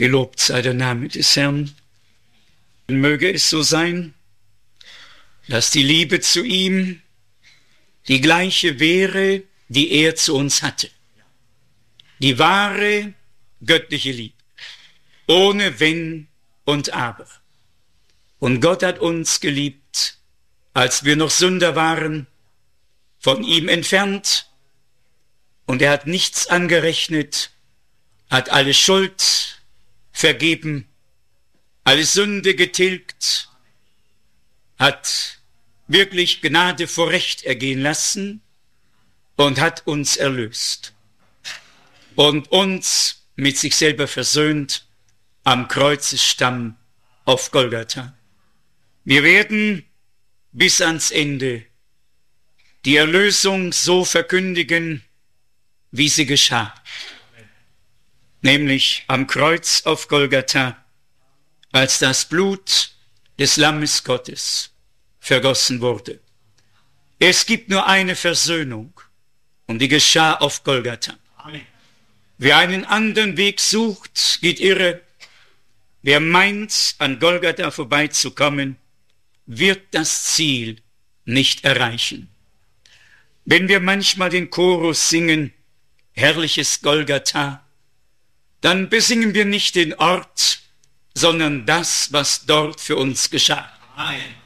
Gelobt sei der Name des Herrn. Möge es so sein, dass die Liebe zu ihm die gleiche wäre, die er zu uns hatte. Die wahre göttliche Liebe, ohne Wenn und Aber. Und Gott hat uns geliebt, als wir noch Sünder waren, von ihm entfernt. Und er hat nichts angerechnet, hat alle Schuld vergeben, alle Sünde getilgt, hat wirklich Gnade vor Recht ergehen lassen und hat uns erlöst und uns mit sich selber versöhnt am Kreuzesstamm auf Golgatha. Wir werden bis ans Ende die Erlösung so verkündigen, wie sie geschah, nämlich am Kreuz auf Golgatha, als das Blut des Lammes Gottes vergossen wurde. Es gibt nur eine Versöhnung und die geschah auf Golgatha. Amen. Wer einen anderen Weg sucht, geht irre. Wer meint, an Golgatha vorbeizukommen, wird das Ziel nicht erreichen. Wenn wir manchmal den Chorus singen, herrliches Golgatha, dann besingen wir nicht den Ort, sondern das, was dort für uns geschah. Amen.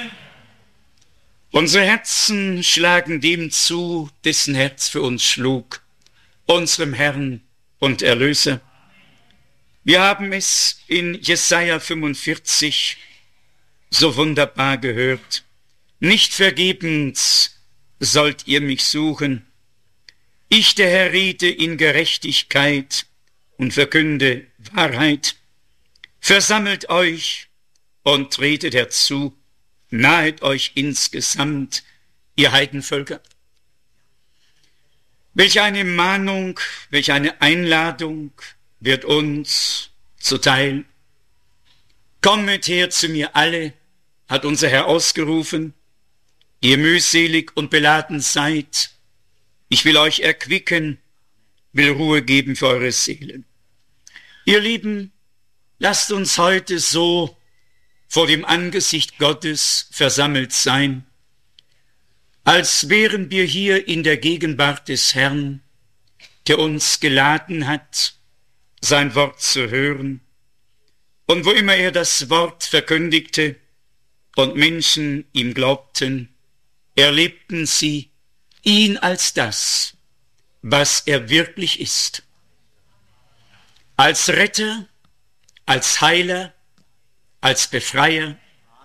Unsere Herzen schlagen dem zu, dessen Herz für uns schlug, unserem Herrn und Erlöser. Wir haben es in Jesaja 45 so wunderbar gehört. Nicht vergebens sollt ihr mich suchen. Ich, der Herr, rede in Gerechtigkeit und verkünde Wahrheit. Versammelt euch und tretet herzu. Nahet euch insgesamt, ihr Heidenvölker. Welch eine Mahnung, welch eine Einladung wird uns zuteil. Kommet her zu mir alle, hat unser Herr ausgerufen, ihr mühselig und beladen seid. Ich will euch erquicken, will Ruhe geben für eure Seelen. Ihr Lieben, lasst uns heute so vor dem Angesicht Gottes versammelt sein, als wären wir hier in der Gegenwart des Herrn, der uns geladen hat, sein Wort zu hören. Und wo immer er das Wort verkündigte und Menschen ihm glaubten, erlebten sie ihn als das, was er wirklich ist. Als Retter, als Heiler, als Befreier.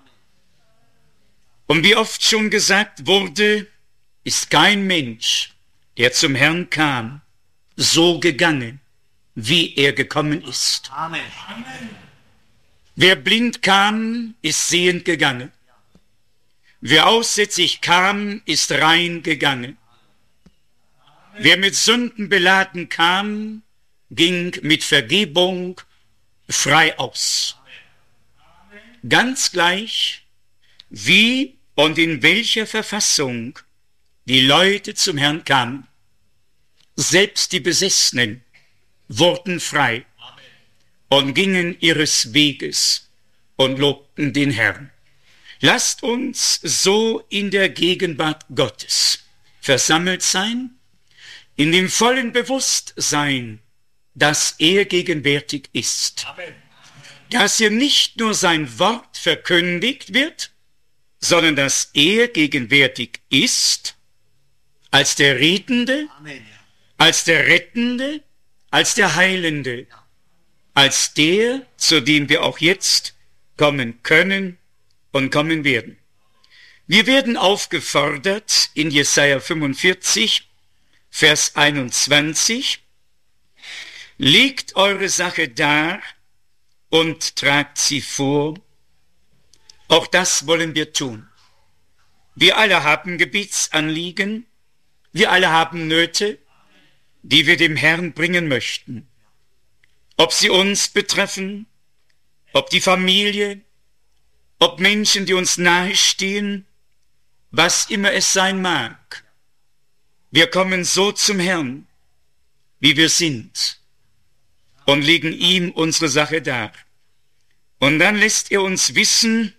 Und wie oft schon gesagt wurde, ist kein Mensch, der zum Herrn kam, so gegangen, wie er gekommen ist. Amen. Wer blind kam, ist sehend gegangen. Wer aussätzig kam, ist rein gegangen. Wer mit Sünden beladen kam, ging mit Vergebung frei aus. Ganz gleich, wie und in welcher Verfassung die Leute zum Herrn kamen. Selbst die Besessenen wurden frei und gingen ihres Weges und lobten den Herrn. Lasst uns so in der Gegenwart Gottes versammelt sein, in dem vollen Bewusstsein, dass er gegenwärtig ist. Amen. Dass hier nicht nur sein Wort verkündigt wird, sondern dass er gegenwärtig ist, als der Redende, als der Rettende, als der Heilende, als der, zu dem wir auch jetzt kommen können und kommen werden. Wir werden aufgefordert in Jesaja 45, Vers 21, legt eure Sache dar und tragt sie vor. Auch das wollen wir tun. Wir alle haben Gebetsanliegen, wir alle haben Nöte, die wir dem Herrn bringen möchten. Ob sie uns betreffen, ob die Familie, ob Menschen, die uns nahestehen, was immer es sein mag. Wir kommen so zum Herrn, wie wir sind. und legen ihm unsere Sache dar. Und dann lässt er uns wissen,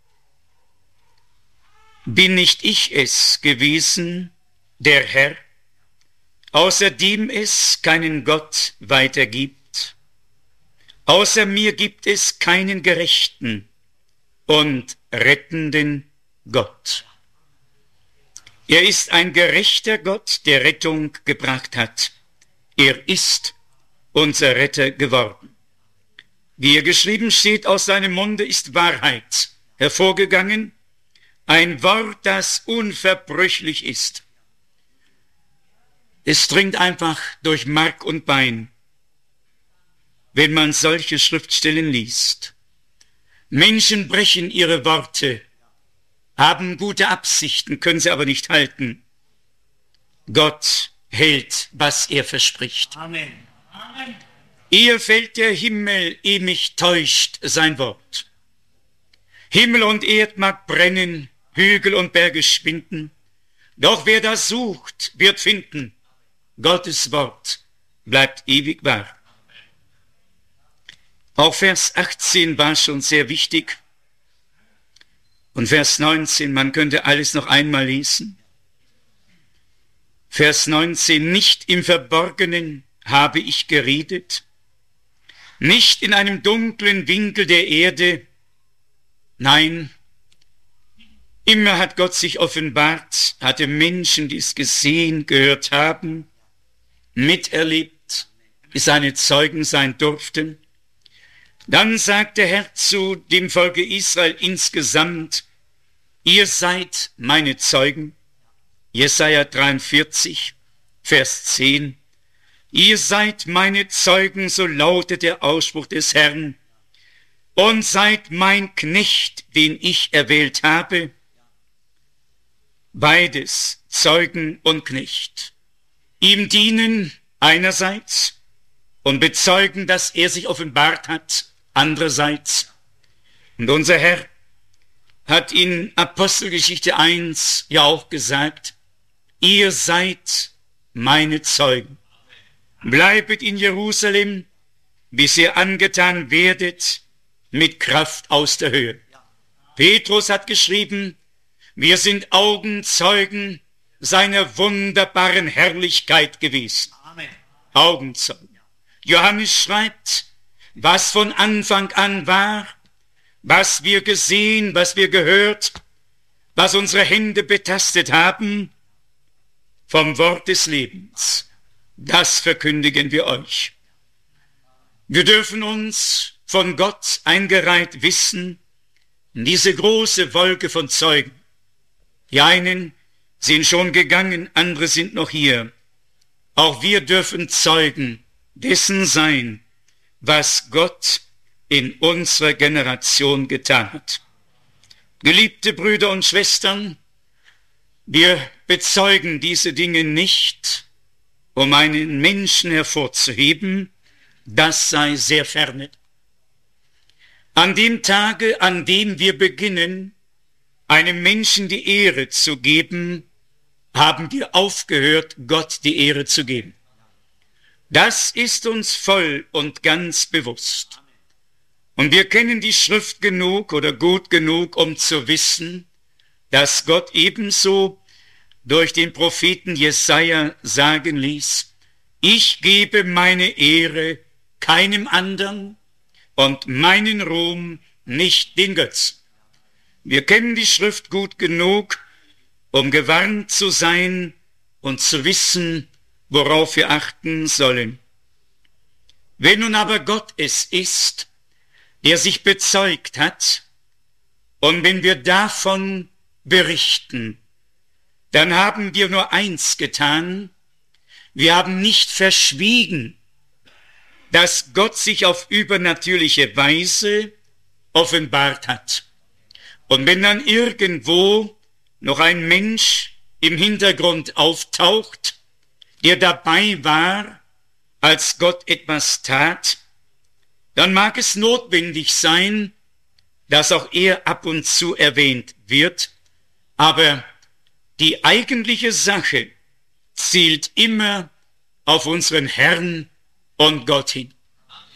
bin nicht ich es gewesen, der Herr, außer dem es keinen Gott weiter gibt. Außer mir gibt es keinen gerechten und rettenden Gott. Er ist ein gerechter Gott, der Rettung gebracht hat. Er ist unser Retter geworden. Wie hier geschrieben steht, aus seinem Munde ist Wahrheit hervorgegangen, ein Wort, das unverbrüchlich ist. Es dringt einfach durch Mark und Bein, wenn man solche Schriftstellen liest. Menschen brechen ihre Worte, haben gute Absichten, können sie aber nicht halten. Gott hält, was er verspricht. Amen. Amen. Ehe fällt der Himmel, ehe mich täuscht sein Wort. Himmel und Erd mag brennen, Hügel und Berge schwinden, doch wer das sucht, wird finden. Gottes Wort bleibt ewig wahr. Auch Vers 18 war schon sehr wichtig. Und Vers 19, man könnte alles noch einmal lesen. Vers 19, nicht im Verborgenen habe ich geredet, nicht in einem dunklen Winkel der Erde. Nein, immer hat Gott sich offenbart, hatte Menschen, die es gesehen, gehört haben, miterlebt, die seine Zeugen sein durften. Dann sagt der Herr zu dem Volke Israel insgesamt, ihr seid meine Zeugen. Jesaja 43, Vers 10. Ihr seid meine Zeugen, so lautet der Ausspruch des Herrn, und seid mein Knecht, den ich erwählt habe. Beides, Zeugen und Knecht. Ihm dienen einerseits und bezeugen, dass er sich offenbart hat, andererseits. Und unser Herr hat in Apostelgeschichte 1 ja auch gesagt, ihr seid meine Zeugen. Bleibet in Jerusalem, bis ihr angetan werdet mit Kraft aus der Höhe. Petrus hat geschrieben, wir sind Augenzeugen seiner wunderbaren Herrlichkeit gewesen. Amen. Augenzeugen. Johannes schreibt, was von Anfang an war, was wir gesehen, was wir gehört, was unsere Hände betastet haben, vom Wort des Lebens. Das verkündigen wir euch. Wir dürfen uns von Gott eingereiht wissen, in diese große Wolke von Zeugen. Die einen sind schon gegangen, andere sind noch hier. Auch wir dürfen Zeugen dessen sein, was Gott in unserer Generation getan hat. Geliebte Brüder und Schwestern, wir bezeugen diese Dinge nicht, um einen Menschen hervorzuheben, das sei sehr ferne. An dem Tage, an dem wir beginnen, einem Menschen die Ehre zu geben, haben wir aufgehört, Gott die Ehre zu geben. Das ist uns voll und ganz bewusst. Und wir kennen die Schrift genug oder gut genug, um zu wissen, dass Gott ebenso durch den Propheten Jesaja sagen ließ, ich gebe meine Ehre keinem anderen und meinen Ruhm nicht den Götzen. Wir kennen die Schrift gut genug, um gewarnt zu sein und zu wissen, worauf wir achten sollen. Wenn nun aber Gott es ist, der sich bezeugt hat, und wenn wir davon berichten, dann haben wir nur eins getan, wir haben nicht verschwiegen, dass Gott sich auf übernatürliche Weise offenbart hat. Und wenn dann irgendwo noch ein Mensch im Hintergrund auftaucht, der dabei war, als Gott etwas tat, dann mag es notwendig sein, dass auch er ab und zu erwähnt wird, aber die eigentliche Sache zielt immer auf unseren Herrn und Gott hin.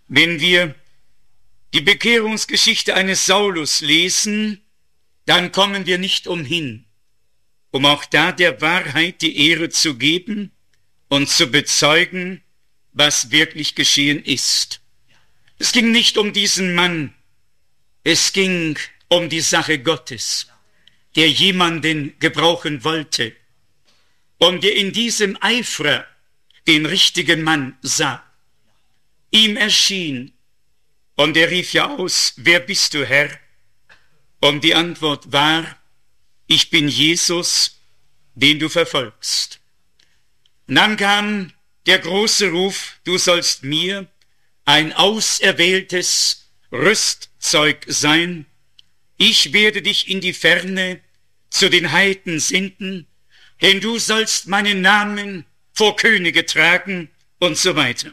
Wenn wir die Bekehrungsgeschichte eines Saulus lesen, dann kommen wir nicht umhin, um auch da der Wahrheit die Ehre zu geben und zu bezeugen, was wirklich geschehen ist. Es ging nicht um diesen Mann, es ging um die Sache Gottes, der jemanden gebrauchen wollte und der in diesem Eifer den richtigen Mann sah. Ihm erschien und er rief ja aus, wer bist du, Herr? Und die Antwort war, ich bin Jesus, den du verfolgst. Und dann kam der große Ruf, du sollst mir ein auserwähltes Rüstzeug sein. Ich werde dich in die Ferne zu den Heiden senden, denn du sollst meinen Namen vor Könige tragen und so weiter.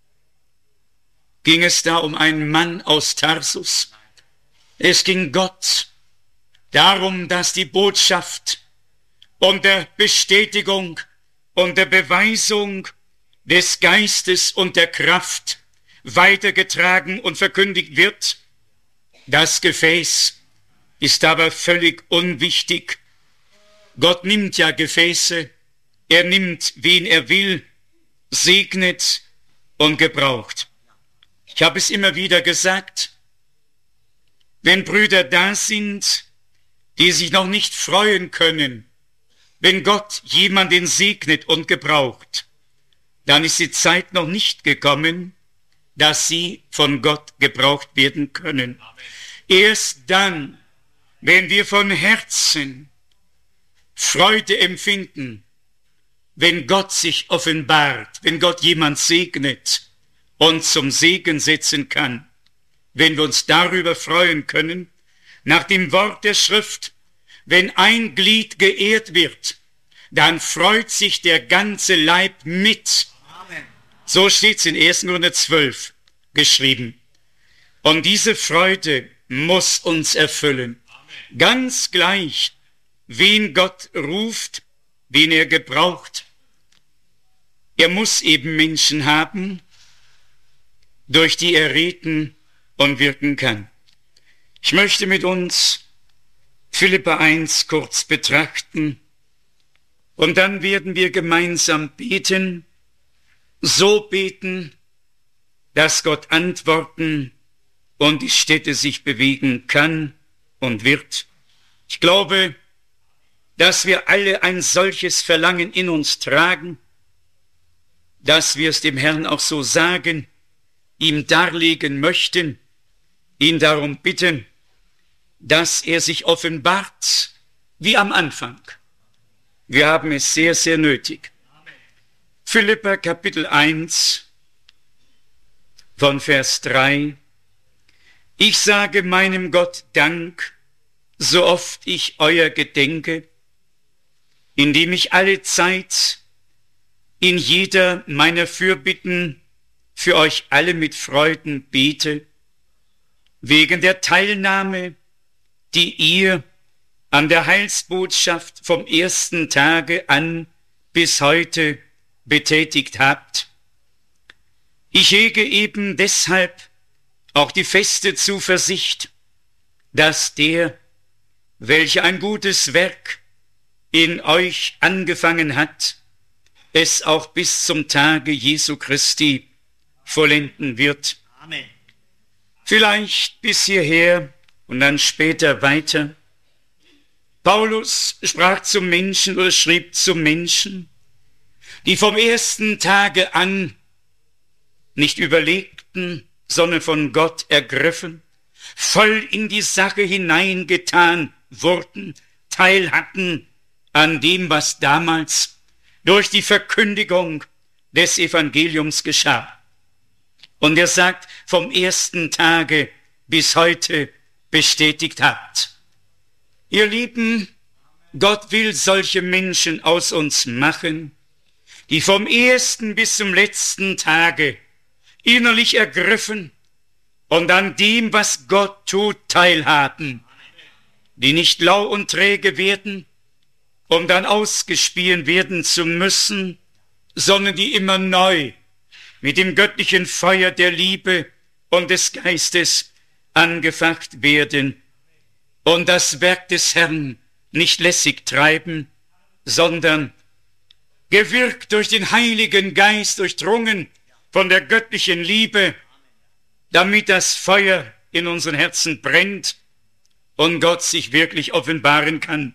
Ging es da um einen Mann aus Tarsus? Es ging Gott darum, dass die Botschaft und der Bestätigung und der Beweisung des Geistes und der Kraft weitergetragen und verkündigt wird. Das Gefäß ist aber völlig unwichtig. Gott nimmt ja Gefäße, er nimmt, wen er will, segnet und gebraucht. Ich habe es immer wieder gesagt, wenn Brüder da sind, die sich noch nicht freuen können, wenn Gott jemanden segnet und gebraucht, dann ist die Zeit noch nicht gekommen, dass sie von Gott gebraucht werden können. Amen. Erst dann, wenn wir von Herzen Freude empfinden, wenn Gott sich offenbart, wenn Gott jemand segnet und zum Segen setzen kann, wenn wir uns darüber freuen können, nach dem Wort der Schrift, wenn ein Glied geehrt wird, dann freut sich der ganze Leib mit. Amen. So steht es in 1. Korinther 12 geschrieben. Und diese Freude muss uns erfüllen. Amen. Ganz gleich, wen Gott ruft, wen er gebraucht. Er muss eben Menschen haben, durch die er reden und wirken kann. Ich möchte mit uns Philipper 1 kurz betrachten und dann werden wir gemeinsam beten, so beten, dass Gott antworten und die Städte sich bewegen kann und wird. Ich glaube, dass wir alle ein solches Verlangen in uns tragen, dass wir es dem Herrn auch so sagen, ihm darlegen möchten, ihn darum bitten, dass er sich offenbart, wie am Anfang. Wir haben es sehr, sehr nötig. Philipper Kapitel 1 von Vers 3. Ich sage meinem Gott Dank, so oft ich euer gedenke, indem ich alle Zeit in jeder meiner Fürbitten für euch alle mit Freuden bete, wegen der Teilnahme, die ihr an der Heilsbotschaft vom ersten Tage an bis heute betätigt habt. Ich hege eben deshalb auch die feste Zuversicht, dass der, welcher ein gutes Werk in euch angefangen hat, es auch bis zum Tage Jesu Christi vollenden wird. Amen. Vielleicht bis hierher und dann später weiter. Paulus sprach zum Menschen oder schrieb zum Menschen, die vom ersten Tage an nicht überlegten, sondern von Gott ergriffen, voll in die Sache hineingetan wurden, Teil hatten an dem, was damals durch die Verkündigung des Evangeliums geschah. Und er sagt, vom ersten Tage bis heute bestätigt habt. Ihr Lieben, Gott will solche Menschen aus uns machen, die vom ersten bis zum letzten Tage innerlich ergriffen und an dem, was Gott tut, teilhaben, die nicht lau und träge werden, um dann ausgespien werden zu müssen, sondern die immer neu mit dem göttlichen Feuer der Liebe und des Geistes angefacht werden und das Werk des Herrn nicht lässig treiben, sondern gewirkt durch den Heiligen Geist, durchdrungen von der göttlichen Liebe, damit das Feuer in unseren Herzen brennt und Gott sich wirklich offenbaren kann.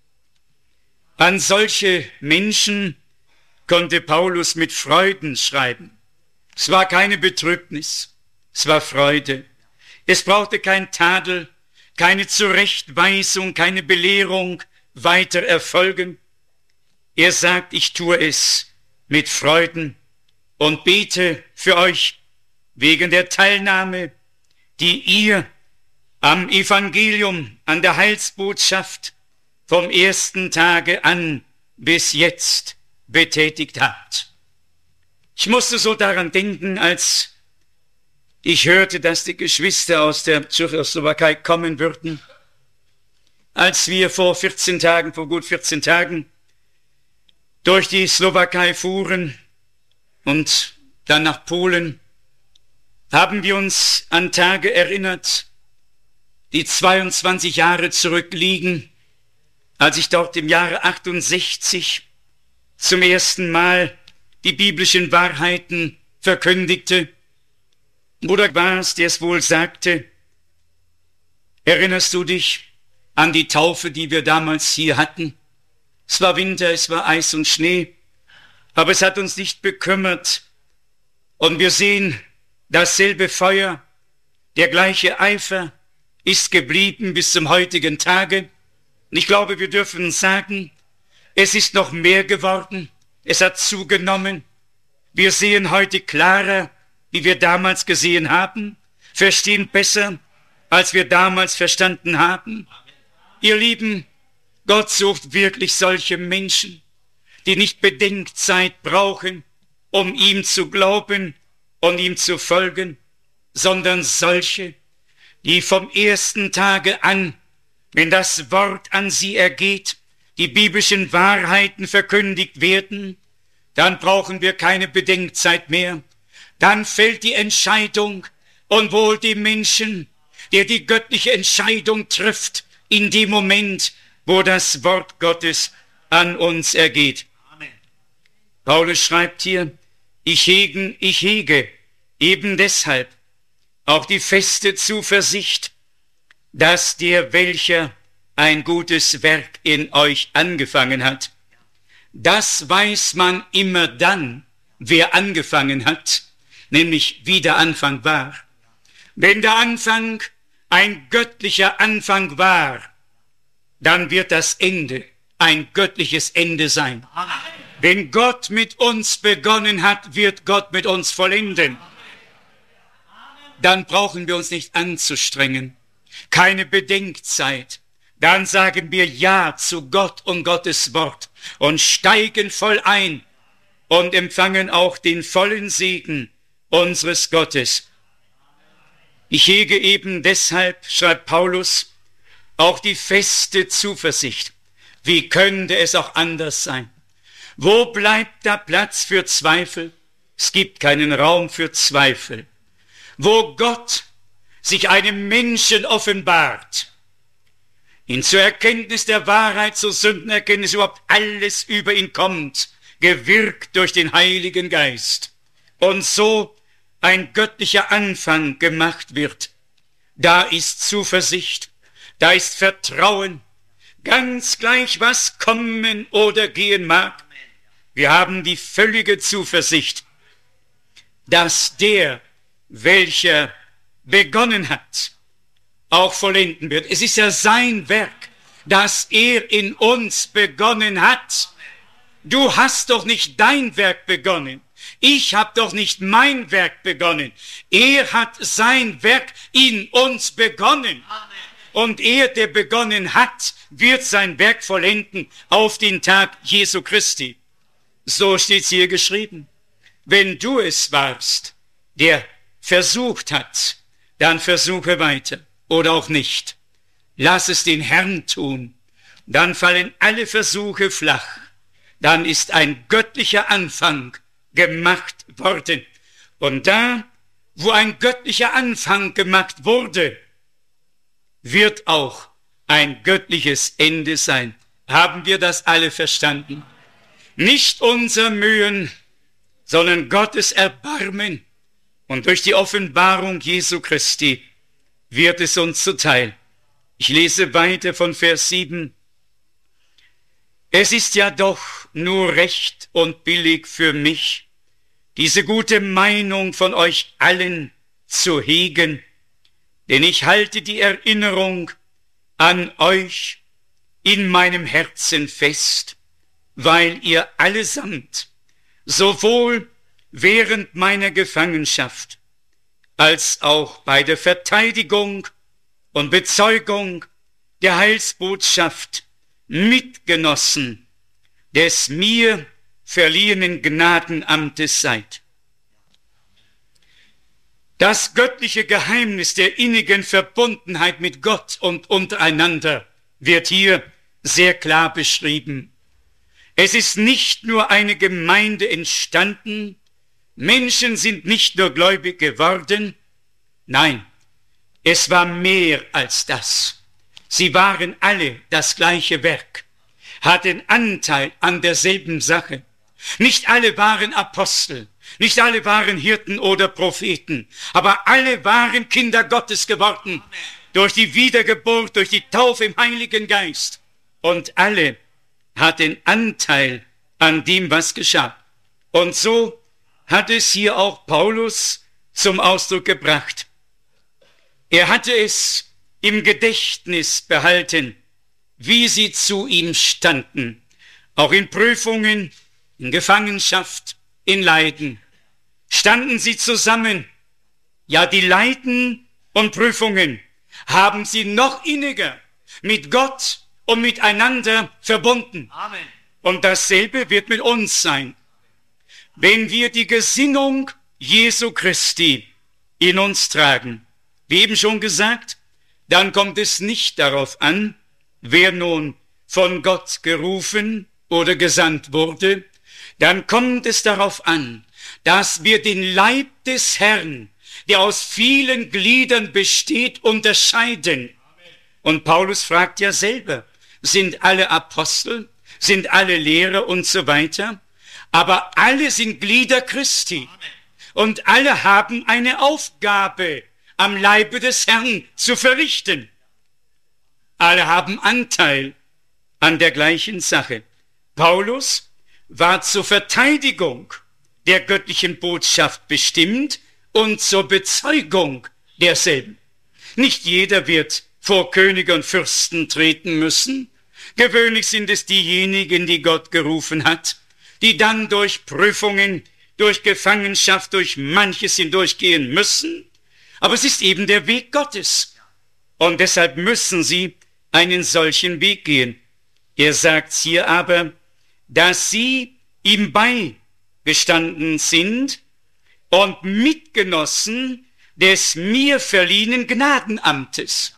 An solche Menschen konnte Paulus mit Freuden schreiben. Es war keine Betrübnis, es war Freude. Es brauchte kein Tadel, keine Zurechtweisung, keine Belehrung weiter erfolgen. Er sagt, ich tue es mit Freuden und bete für euch wegen der Teilnahme, die ihr am Evangelium, an der Heilsbotschaft vom ersten Tage an bis jetzt betätigt habt. Ich musste so daran denken, als ich hörte, dass die Geschwister aus der Tschechoslowakei kommen würden, als wir vor gut 14 Tagen, durch die Slowakei fuhren und dann nach Polen, haben wir uns an Tage erinnert, die 22 Jahre zurückliegen, als ich dort im Jahre 68 zum ersten Mal die biblischen Wahrheiten verkündigte. Bruder war es, der es wohl sagte, erinnerst du dich an die Taufe, die wir damals hier hatten? Es war Winter, es war Eis und Schnee, aber es hat uns nicht bekümmert. Und wir sehen, dasselbe Feuer, der gleiche Eifer ist geblieben bis zum heutigen Tage. Und ich glaube, wir dürfen sagen, es ist noch mehr geworden, es hat zugenommen. Wir sehen heute klarer, wie wir damals gesehen haben, verstehen besser, als wir damals verstanden haben. Ihr Lieben, Gott sucht wirklich solche Menschen, die nicht Bedenkzeit brauchen, um ihm zu glauben und ihm zu folgen, sondern solche, die vom ersten Tage an, wenn das Wort an sie ergeht, die biblischen Wahrheiten verkündigt werden, dann brauchen wir keine Bedenkzeit mehr. Dann fällt die Entscheidung und wohl die Menschen, der die göttliche Entscheidung trifft, in dem Moment, wo das Wort Gottes an uns ergeht. Amen. Paulus schreibt hier, ich hege eben deshalb auch die feste Zuversicht, dass der, welcher ein gutes Werk in euch angefangen hat, das weiß man immer dann, wer angefangen hat, nämlich wie der Anfang war. Wenn der Anfang ein göttlicher Anfang war, dann wird das Ende ein göttliches Ende sein. Amen. Wenn Gott mit uns begonnen hat, wird Gott mit uns vollenden. Dann brauchen wir uns nicht anzustrengen, keine Bedenkzeit. Dann sagen wir Ja zu Gott und Gottes Wort und steigen voll ein und empfangen auch den vollen Segen unseres Gottes. Ich hege eben deshalb, schreibt Paulus, auch die feste Zuversicht. Wie könnte es auch anders sein? Wo bleibt da Platz für Zweifel? Es gibt keinen Raum für Zweifel. Wo Gott sich einem Menschen offenbart, ihn zur Erkenntnis der Wahrheit, zur Sündenerkenntnis überhaupt alles über ihn kommt, gewirkt durch den Heiligen Geist. Und so ein göttlicher Anfang gemacht wird. Da ist Zuversicht, da ist Vertrauen, ganz gleich was kommen oder gehen mag. Wir haben die völlige Zuversicht, dass der, welcher begonnen hat, auch vollenden wird. Es ist ja sein Werk, das er in uns begonnen hat. Du hast doch nicht dein Werk begonnen. Ich habe doch nicht mein Werk begonnen. Er hat sein Werk in uns begonnen. Und er, der begonnen hat, wird sein Werk vollenden auf den Tag Jesu Christi. So steht es hier geschrieben. Wenn du es warst, der versucht hat, dann versuche weiter oder auch nicht. Lass es den Herrn tun. Dann fallen alle Versuche flach. Dann ist ein göttlicher Anfang gemacht worden. Und da wo ein göttlicher Anfang gemacht wurde, wird auch ein göttliches Ende sein. Haben wir das alle verstanden? Nicht unser Mühen, sondern Gottes Erbarmen. Und durch die Offenbarung Jesu Christi wird es uns zuteil. Ich lese weiter von Vers 7. Es ist ja doch nur recht und billig für mich, diese gute Meinung von euch allen zu hegen, denn ich halte die Erinnerung an euch in meinem Herzen fest, weil ihr allesamt, sowohl während meiner Gefangenschaft als auch bei der Verteidigung und Bezeugung der Heilsbotschaft Mitgenossen des mir verliehenen Gnadenamtes seid. Das göttliche Geheimnis der innigen Verbundenheit mit Gott und untereinander wird hier sehr klar beschrieben. Es ist nicht nur eine Gemeinde entstanden, Menschen sind nicht nur gläubig geworden, nein, es war mehr als das. Sie waren alle das gleiche Werk, hatten Anteil an derselben Sache. Nicht alle waren Apostel, nicht alle waren Hirten oder Propheten, aber alle waren Kinder Gottes geworden, durch die Wiedergeburt, durch die Taufe im Heiligen Geist. Und alle hatten Anteil an dem, was geschah. Und so hat es hier auch Paulus zum Ausdruck gebracht. Er hatte es im Gedächtnis behalten, wie sie zu ihm standen, auch in Prüfungen, in Gefangenschaft, in Leiden. Standen sie zusammen, ja, die Leiden und Prüfungen haben sie noch inniger mit Gott und miteinander verbunden. Amen. Und dasselbe wird mit uns sein. Wenn wir die Gesinnung Jesu Christi in uns tragen, wie eben schon gesagt, dann kommt es nicht darauf an, wer nun von Gott gerufen oder gesandt wurde, dann kommt es darauf an, dass wir den Leib des Herrn, der aus vielen Gliedern besteht, unterscheiden. Und Paulus fragt ja selber, sind alle Apostel, sind alle Lehrer und so weiter, aber alle sind Glieder Christi und alle haben eine Aufgabe am Leibe des Herrn zu verrichten. Alle haben Anteil an der gleichen Sache. Paulus war zur Verteidigung der göttlichen Botschaft bestimmt und zur Bezeugung derselben. Nicht jeder wird vor Könige und Fürsten treten müssen. Gewöhnlich sind es diejenigen, die Gott gerufen hat, die dann durch Prüfungen, durch Gefangenschaft, durch manches hindurchgehen müssen. Aber es ist eben der Weg Gottes. Und deshalb müssen sie einen solchen Weg gehen. Er sagt hier aber, dass sie ihm beigestanden sind und Mitgenossen des mir verliehenen Gnadenamtes.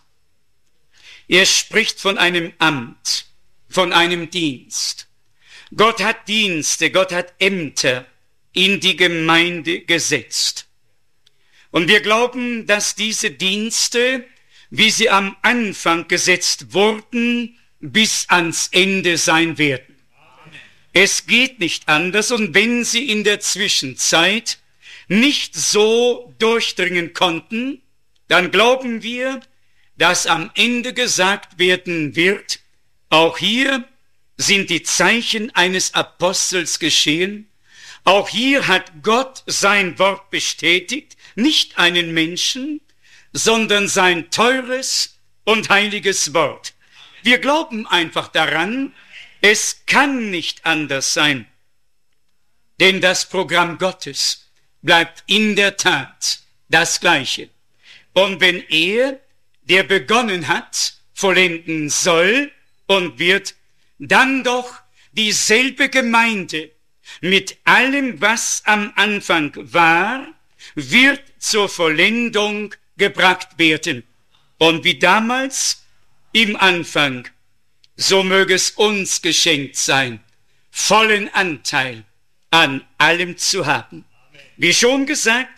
Er spricht von einem Amt, von einem Dienst. Gott hat Dienste, Gott hat Ämter in die Gemeinde gesetzt. Und wir glauben, dass diese Dienste, wie sie am Anfang gesetzt wurden, bis ans Ende sein werden. Es geht nicht anders, und wenn sie in der Zwischenzeit nicht so durchdringen konnten, dann glauben wir, dass am Ende gesagt werden wird, auch hier sind die Zeichen eines Apostels geschehen, auch hier hat Gott sein Wort bestätigt, nicht einen Menschen, sondern sein teures und heiliges Wort. Wir glauben einfach daran, es kann nicht anders sein, denn das Programm Gottes bleibt in der Tat das Gleiche. Und wenn er, der begonnen hat, vollenden soll und wird, dann doch dieselbe Gemeinde mit allem, was am Anfang war, wird zur Vollendung gebracht werden. Und wie damals im Anfang, so möge es uns geschenkt sein, vollen Anteil an allem zu haben. Wie schon gesagt,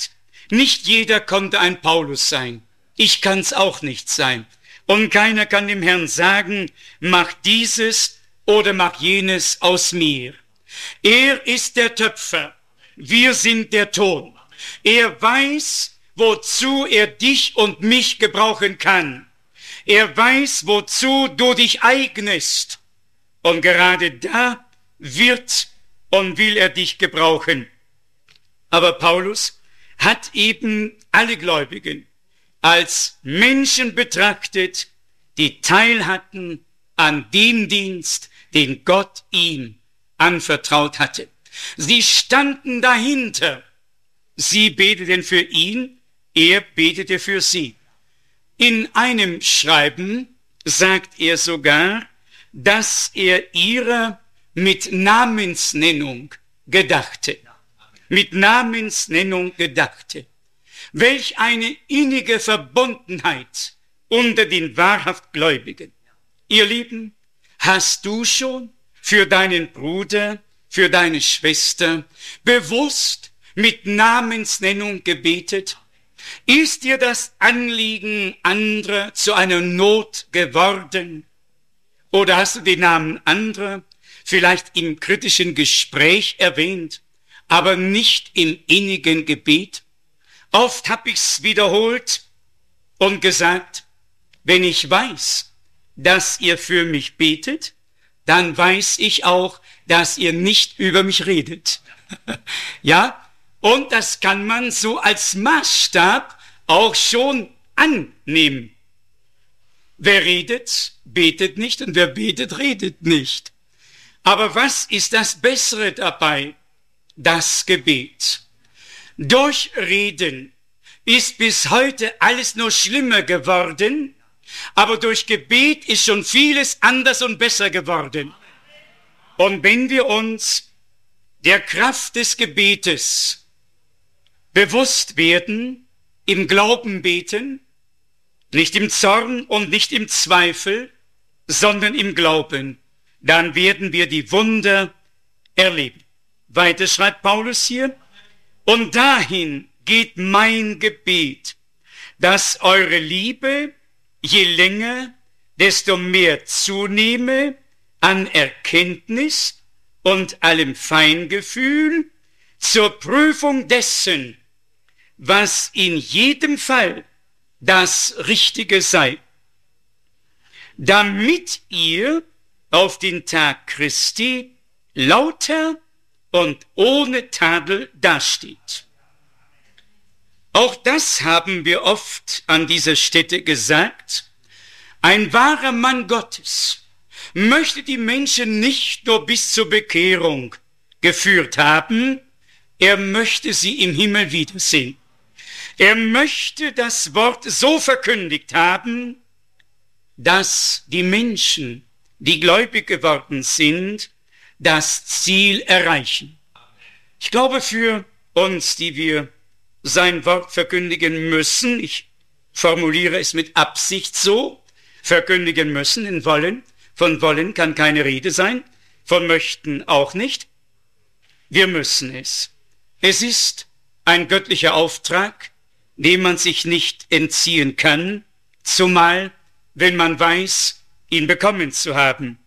Nicht jeder konnte ein Paulus sein. Ich kann's auch nicht sein. Und keiner kann dem Herrn sagen, mach dieses oder mach jenes aus mir. Er ist der Töpfer. Wir sind der Ton. Er weiß, wozu er dich und mich gebrauchen kann. Er weiß, wozu du dich eignest. Und gerade da wird und will er dich gebrauchen. Aber Paulus hat eben alle Gläubigen als Menschen betrachtet, die teil hatten an dem Dienst, den Gott ihm anvertraut hatte. Sie standen dahinter. Sie beteten für ihn, er betete für sie. In einem Schreiben sagt er sogar, dass er ihrer mit Namensnennung gedachte. Mit Namensnennung gedachte. Welch eine innige Verbundenheit unter den wahrhaft Gläubigen. Ihr Lieben, hast du schon für deinen Bruder, für deine Schwester bewusst mit Namensnennung gebetet? Ist dir das Anliegen anderer zu einer Not geworden? Oder hast du den Namen anderer vielleicht im kritischen Gespräch erwähnt, aber nicht im innigen Gebet? Oft habe ich's wiederholt und gesagt, wenn ich weiß, dass ihr für mich betet, dann weiß ich auch, dass ihr nicht über mich redet. Ja, und das kann man so als Maßstab auch schon annehmen. Wer redet, betet nicht, und wer betet, redet nicht. Aber was ist das Bessere dabei? Das Gebet. Durch Reden ist bis heute alles nur schlimmer geworden, aber durch Gebet ist schon vieles anders und besser geworden. Und wenn wir uns der Kraft des Gebetes bewusst werden, im Glauben beten, nicht im Zorn und nicht im Zweifel, sondern im Glauben, dann werden wir die Wunder erleben. Weiter schreibt Paulus hier, und dahin geht mein Gebet, dass eure Liebe je länger, desto mehr zunehme an Erkenntnis und allem Feingefühl zur Prüfung dessen, was in jedem Fall das Richtige sei, damit ihr auf den Tag Christi lauter und ohne Tadel dasteht. Auch das haben wir oft an dieser Stätte gesagt. Ein wahrer Mann Gottes möchte die Menschen nicht nur bis zur Bekehrung geführt haben, er möchte sie im Himmel wiedersehen. Er möchte das Wort so verkündigt haben, dass die Menschen, die gläubig geworden sind, das Ziel erreichen. Ich glaube, für uns, die wir sein Wort verkündigen müssen, ich formuliere es mit Absicht so, verkündigen müssen in Wollen, von wollen kann keine Rede sein, von möchten auch nicht. Wir müssen es. Es ist ein göttlicher Auftrag, dem man sich nicht entziehen kann, zumal wenn man weiß, ihn bekommen zu haben.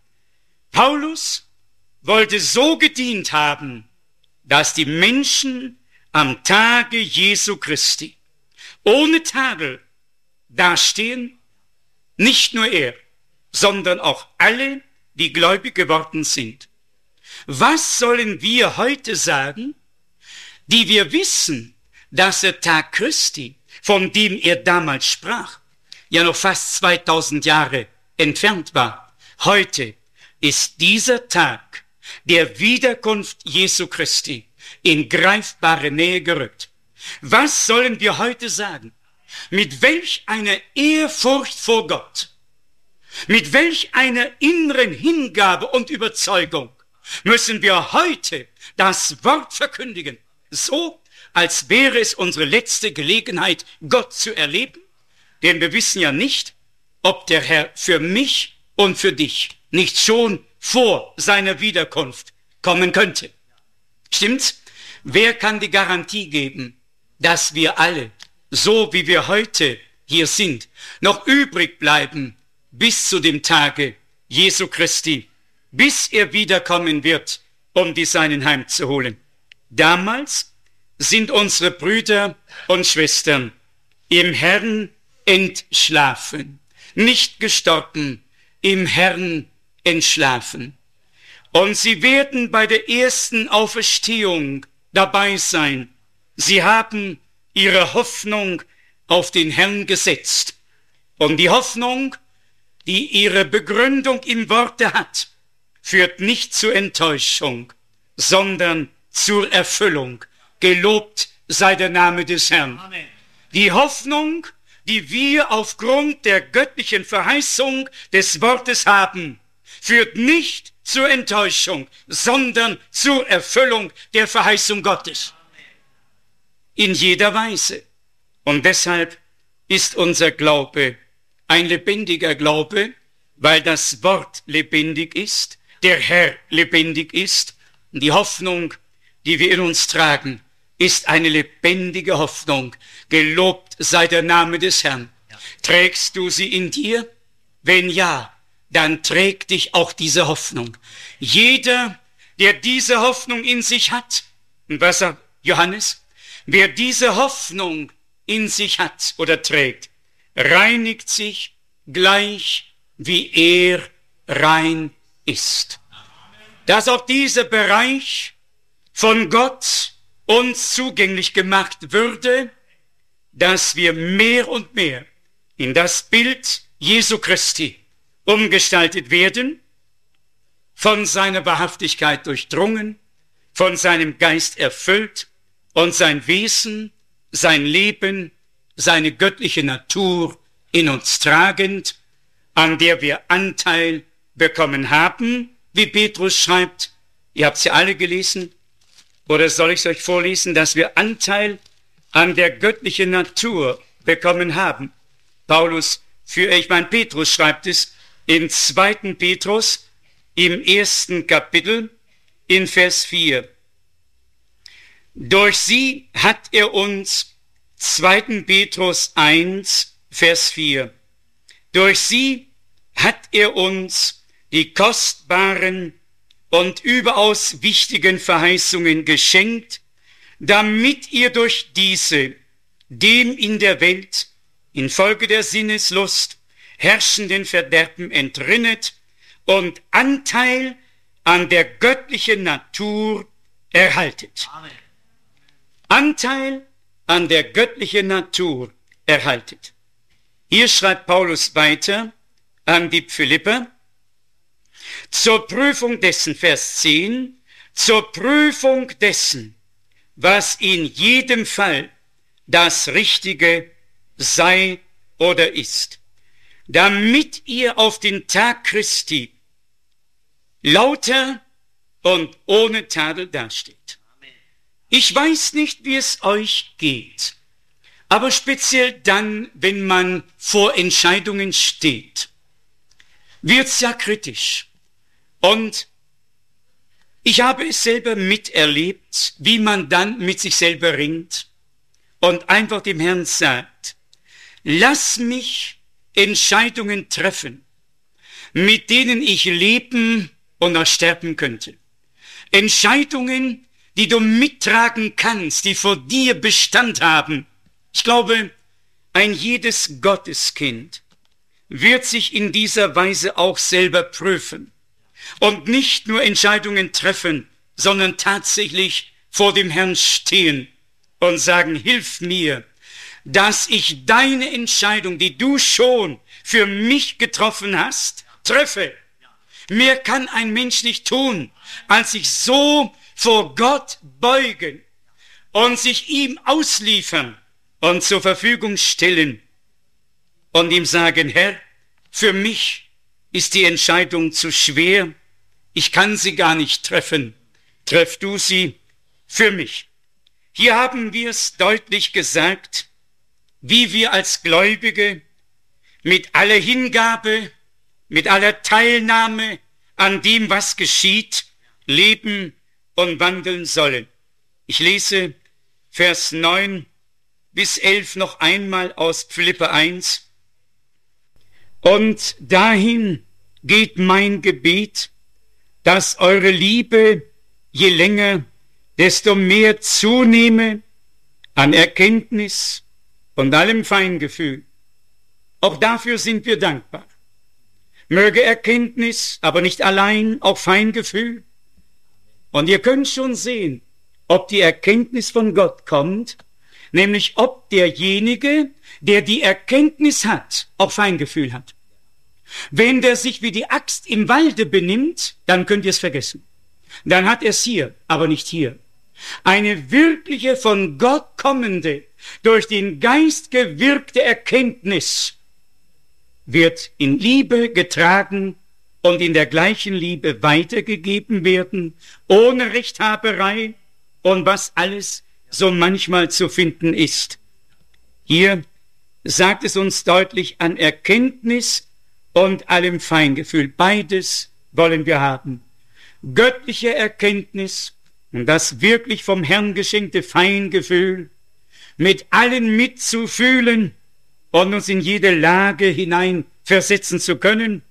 Paulus wollte so gedient haben, dass die Menschen am Tage Jesu Christi ohne Tadel dastehen, nicht nur er, sondern auch alle, die gläubig geworden sind. Was sollen wir heute sagen, die wir wissen, dass der Tag Christi, von dem er damals sprach, ja noch fast 2000 Jahre entfernt war. Heute ist dieser Tag der Wiederkunft Jesu Christi in greifbare Nähe gerückt. Was sollen wir heute sagen? Mit welch einer Ehrfurcht vor Gott, mit welch einer inneren Hingabe und Überzeugung müssen wir heute das Wort verkündigen, so als wäre es unsere letzte Gelegenheit, Gott zu erleben? Denn wir wissen ja nicht, ob der Herr für mich und für dich nicht schon vor seiner Wiederkunft kommen könnte. Stimmt's? Wer kann die Garantie geben, dass wir alle, so wie wir heute hier sind, noch übrig bleiben bis zu dem Tage Jesu Christi, bis er wiederkommen wird, um die Seinen heimzuholen. Damals sind unsere Brüder und Schwestern im Herrn entschlafen, nicht gestorben, im Herrn entschlafen. Und sie werden bei der ersten Auferstehung dabei sein. Sie haben ihre Hoffnung auf den Herrn gesetzt. Und die Hoffnung, die ihre Begründung im Worte hat, führt nicht zur Enttäuschung, sondern zur Erfüllung. Gelobt sei der Name des Herrn. Amen. Die Hoffnung, die wir aufgrund der göttlichen Verheißung des Wortes haben, führt nicht zur Enttäuschung, sondern zur Erfüllung der Verheißung Gottes. In jeder Weise. Und deshalb ist unser Glaube ein lebendiger Glaube, weil das Wort lebendig ist, der Herr lebendig ist. Und die Hoffnung, die wir in uns tragen, ist eine lebendige Hoffnung. Gelobt sei der Name des Herrn. Ja. Trägst du sie in dir? Wenn ja, dann trägt dich auch diese Hoffnung. Jeder, der diese Hoffnung in sich hat, und was sagt Johannes? Wer diese Hoffnung in sich hat oder trägt, reinigt sich gleich, wie er rein ist. Dass auch dieser Bereich von Gott uns zugänglich gemacht würde, dass wir mehr und mehr in das Bild Jesu Christi umgestaltet werden, von seiner Wahrhaftigkeit durchdrungen, von seinem Geist erfüllt und sein Wesen, sein Leben, seine göttliche Natur in uns tragend, an der wir Anteil bekommen haben, wie Petrus schreibt. Ihr habt sie alle gelesen. Oder soll ich es euch vorlesen, dass wir Anteil an der göttlichen Natur bekommen haben? Petrus schreibt es in 2. Petrus im 1. Kapitel in Vers 4. Durch sie hat er uns, 2. Petrus 1, Vers 4, durch sie hat er uns die kostbaren und überaus wichtigen Verheißungen geschenkt, damit ihr durch diese dem in der Welt infolge der Sinneslust herrschenden Verderben entrinnet und Anteil an der göttlichen Natur erhaltet. Amen. Anteil an der göttlichen Natur erhaltet. Hier schreibt Paulus weiter an die Philipper, zur Prüfung dessen, Vers 10, zur Prüfung dessen, was in jedem Fall das Richtige sei oder ist, damit ihr auf den Tag Christi lauter und ohne Tadel dasteht. Ich weiß nicht, wie es euch geht, aber speziell dann, wenn man vor Entscheidungen steht, wird's ja kritisch. Und ich habe es selber miterlebt, wie man dann mit sich selber ringt und einfach dem Herrn sagt, lass mich Entscheidungen treffen, mit denen ich leben und auch sterben könnte. Entscheidungen, die du mittragen kannst, die vor dir Bestand haben. Ich glaube, ein jedes Gotteskind wird sich in dieser Weise auch selber prüfen und nicht nur Entscheidungen treffen, sondern tatsächlich vor dem Herrn stehen und sagen, hilf mir, dass ich deine Entscheidung, die du schon für mich getroffen hast, treffe. Mehr kann ein Mensch nicht tun, als sich so vor Gott beugen und sich ihm ausliefern und zur Verfügung stellen und ihm sagen, Herr, für mich ist die Entscheidung zu schwer, ich kann sie gar nicht treffen, treff du sie für mich. Hier haben wir es deutlich gesagt, wie wir als Gläubige mit aller Hingabe, mit aller Teilnahme an dem, was geschieht, leben und wandeln sollen. Ich lese Vers 9 bis 11 noch einmal aus Philipper 1. Und dahin geht mein Gebet, dass eure Liebe je länger, desto mehr zunehme an Erkenntnis und allem Feingefühl. Auch dafür sind wir dankbar. Möge Erkenntnis, aber nicht allein, auch Feingefühl. Und ihr könnt schon sehen, ob die Erkenntnis von Gott kommt, nämlich ob derjenige, der die Erkenntnis hat, auch Feingefühl hat. Wenn der sich wie die Axt im Walde benimmt, dann könnt ihr es vergessen. Dann hat er es hier, aber nicht hier. Eine wirkliche von Gott kommende, durch den Geist gewirkte Erkenntnis wird in Liebe getragen und in der gleichen Liebe weitergegeben werden, ohne Rechthaberei und was alles so manchmal zu finden ist. Hier sagt es uns deutlich, an Erkenntnis und allem Feingefühl. Beides wollen wir haben. Göttliche Erkenntnis und das wirklich vom Herrn geschenkte Feingefühl, mit allen mitzufühlen und uns in jede Lage hinein versetzen zu können,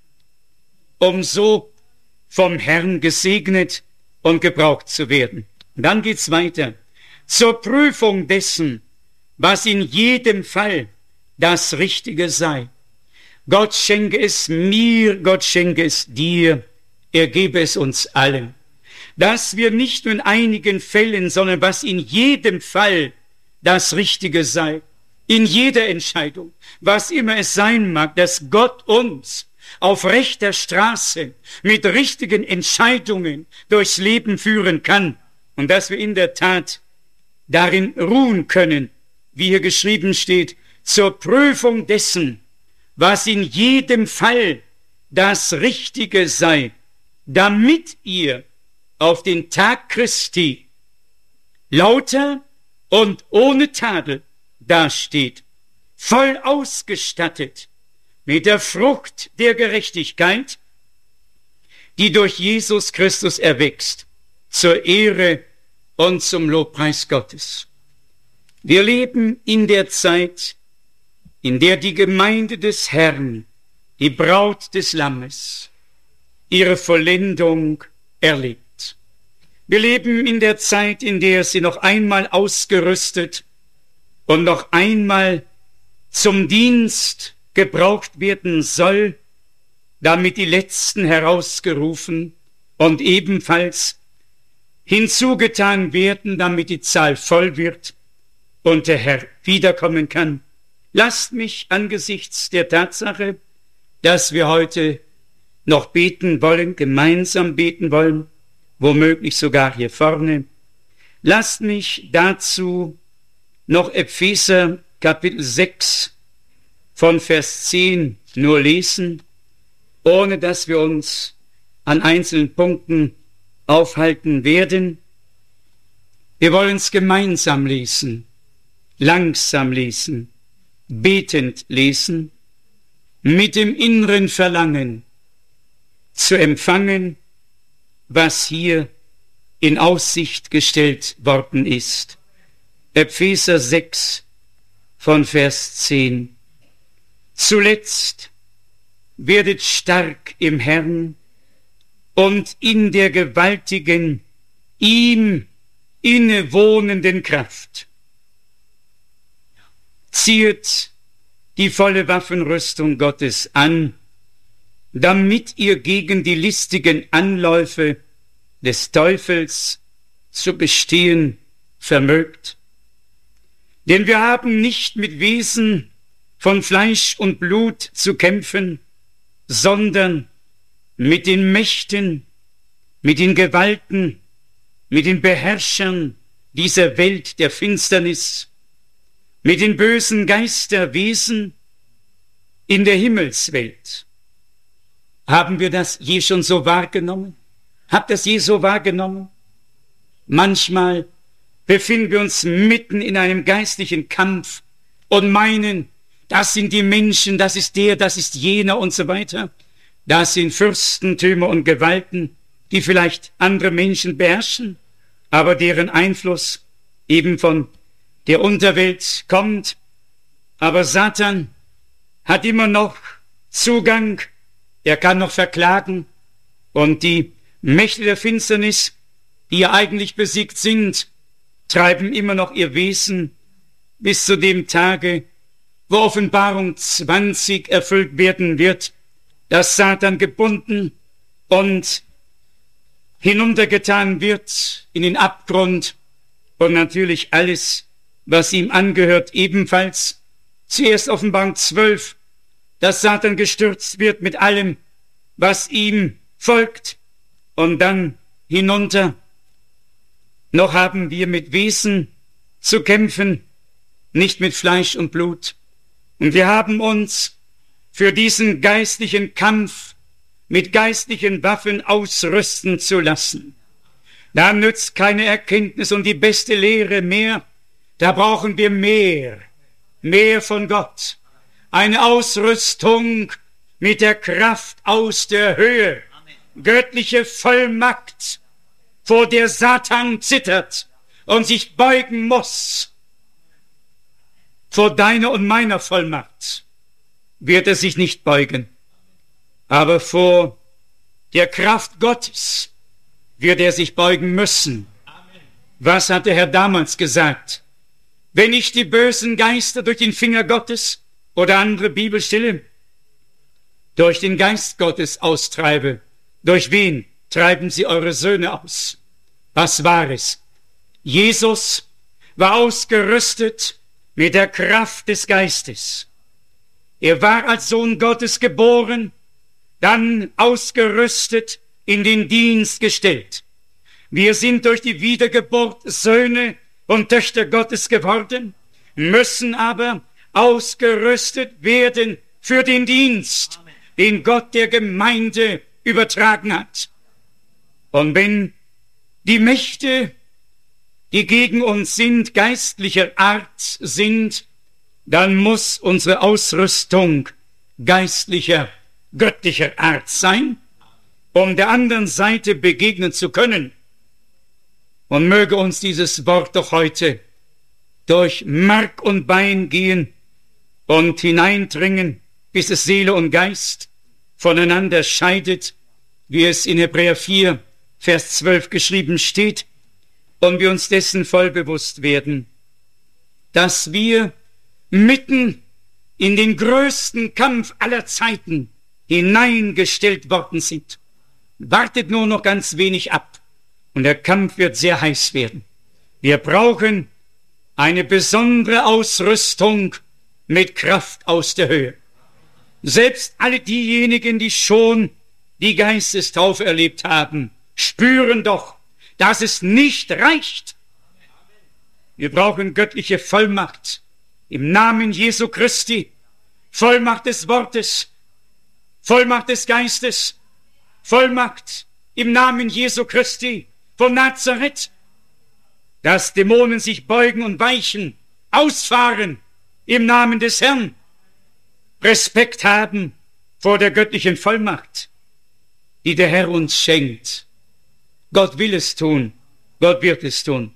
um so vom Herrn gesegnet und gebraucht zu werden. Und dann geht's weiter. Zur Prüfung dessen, was in jedem Fall das Richtige sei. Gott schenke es mir, Gott schenke es dir, er gebe es uns allen. Dass wir nicht nur in einigen Fällen, sondern was in jedem Fall das Richtige sei, in jeder Entscheidung, was immer es sein mag, dass Gott uns auf rechter Straße mit richtigen Entscheidungen durchs Leben führen kann und dass wir in der Tat darin ruhen können, wie hier geschrieben steht, zur Prüfung dessen, was in jedem Fall das Richtige sei, damit ihr auf den Tag Christi lauter und ohne Tadel dasteht, voll ausgestattet mit der Frucht der Gerechtigkeit, die durch Jesus Christus erwächst, zur Ehre und zum Lobpreis Gottes. Wir leben in der Zeit, in der die Gemeinde des Herrn, die Braut des Lammes, ihre Vollendung erlebt. Wir leben in der Zeit, in der sie noch einmal ausgerüstet und noch einmal zum Dienst gebraucht werden soll, damit die Letzten herausgerufen und ebenfalls hinzugetan werden, damit die Zahl voll wird und der Herr wiederkommen kann. Lasst mich angesichts der Tatsache, dass wir heute noch beten wollen, gemeinsam beten wollen, womöglich sogar hier vorne, lasst mich dazu noch Epheser Kapitel 6 von Vers 10 nur lesen, ohne dass wir uns an einzelnen Punkten aufhalten werden. Wir wollen es gemeinsam lesen, langsam lesen, betend lesen, mit dem inneren Verlangen zu empfangen, was hier in Aussicht gestellt worden ist. Epheser 6 von Vers 10. Zuletzt werdet stark im Herrn und in der gewaltigen, ihm innewohnenden Kraft. Ziehet die volle Waffenrüstung Gottes an, damit ihr gegen die listigen Anläufe des Teufels zu bestehen vermögt. Denn wir haben nicht mit Wesen von Fleisch und Blut zu kämpfen, sondern mit den Mächten, mit den Gewalten, mit den Beherrschern dieser Welt der Finsternis, mit den bösen Geisterwesen in der Himmelswelt. Haben wir das je schon so wahrgenommen? Habt ihr das je so wahrgenommen? Manchmal befinden wir uns mitten in einem geistlichen Kampf und meinen, das sind die Menschen, das ist der, das ist jener und so weiter. Das sind Fürstentümer und Gewalten, die vielleicht andere Menschen beherrschen, aber deren Einfluss eben von der Unterwelt kommt. Aber Satan hat immer noch Zugang, er kann noch verklagen. Und die Mächte der Finsternis, die ja eigentlich besiegt sind, treiben immer noch ihr Wesen bis zu dem Tage, wo Offenbarung 20 erfüllt werden wird, dass Satan gebunden und hinuntergetan wird in den Abgrund und natürlich alles, was ihm angehört, ebenfalls. Zuerst Offenbarung 12, dass Satan gestürzt wird mit allem, was ihm folgt, und dann hinunter. Noch haben wir mit Wesen zu kämpfen, nicht mit Fleisch und Blut. Und wir haben uns für diesen geistlichen Kampf mit geistlichen Waffen ausrüsten zu lassen. Da nützt keine Erkenntnis und die beste Lehre mehr. Da brauchen wir mehr von Gott. Eine Ausrüstung mit der Kraft aus der Höhe. Göttliche Vollmacht, vor der Satan zittert und sich beugen muss. Vor deiner und meiner Vollmacht wird er sich nicht beugen. Aber vor der Kraft Gottes wird er sich beugen müssen. Was hat der Herr damals gesagt? Wenn ich die bösen Geister durch den Finger Gottes oder andere Bibelstelle durch den Geist Gottes austreibe, durch wen treiben sie eure Söhne aus? Was war es? Jesus war ausgerüstet mit der Kraft des Geistes. Er war als Sohn Gottes geboren, dann ausgerüstet, in den Dienst gestellt. Wir sind durch die Wiedergeburt Söhne und Töchter Gottes geworden, müssen aber ausgerüstet werden für den Dienst, den Gott der Gemeinde übertragen hat. Und wenn die Mächte, die gegen uns sind, geistlicher Art sind, dann muss unsere Ausrüstung geistlicher, göttlicher Art sein, um der anderen Seite begegnen zu können. Und möge uns dieses Wort doch heute durch Mark und Bein gehen und hineindringen, bis es Seele und Geist voneinander scheidet, wie es in Hebräer 4, Vers 12 geschrieben steht, und wir uns dessen voll bewusst werden, dass wir mitten in den größten Kampf aller Zeiten hineingestellt worden sind. Wartet nur noch ganz wenig ab und der Kampf wird sehr heiß werden. Wir brauchen eine besondere Ausrüstung mit Kraft aus der Höhe. Selbst alle diejenigen, die schon die Geistestaufe erlebt haben, spüren doch, dass es nicht reicht. Wir brauchen göttliche Vollmacht im Namen Jesu Christi, Vollmacht des Wortes, Vollmacht des Geistes, Vollmacht im Namen Jesu Christi von Nazareth, dass Dämonen sich beugen und weichen, ausfahren im Namen des Herrn, Respekt haben vor der göttlichen Vollmacht, die der Herr uns schenkt. Gott will es tun, Gott wird es tun.